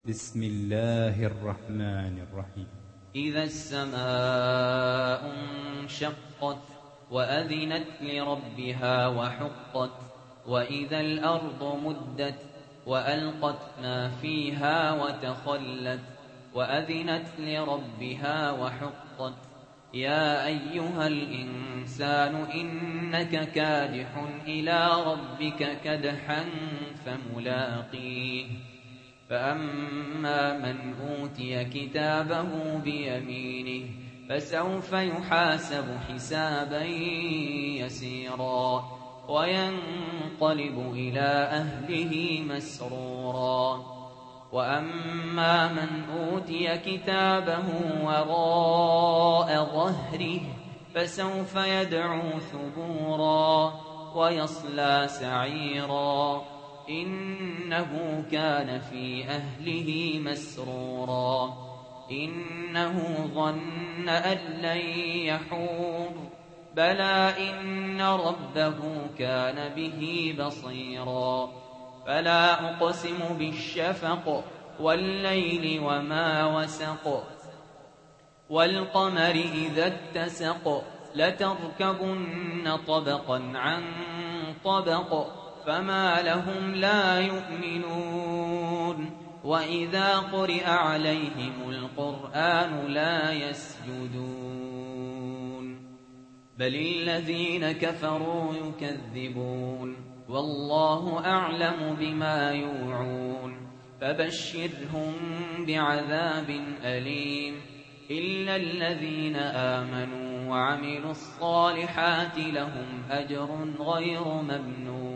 بسم الله الرحمن الرحيم. إذا السماء انشقت وأذنت لربها وحقت وإذا الأرض مدت وألقت ما فيها وتخلت وأذنت لربها وحقت يا أيها الإنسان إنك كادح إلى ربك كدحا فملاقيه فأما من أوتي كتابه بيمينه فسوف يحاسب حسابا يسيرا وينقلب إلى أهله مسرورا وأما من أوتي كتابه وراء ظهره فسوف يدعو ثبورا ويصلى سعيرا إنه كان في أهله مسرورا إنه ظن أن لن يحور بلى إن ربه كان به بصيرا فلا أقسم بالشفق والليل وما وسق والقمر إذا اتسق لتركبن طبقا عن طبق فما لهم لا يؤمنون وإذا قرئ عليهم القرآن لا يسجدون بل الذين كفروا يكذبون والله أعلم بما يوعون فبشرهم بعذاب أليم إلا الذين آمنوا وعملوا الصالحات لهم أجر غير ممنون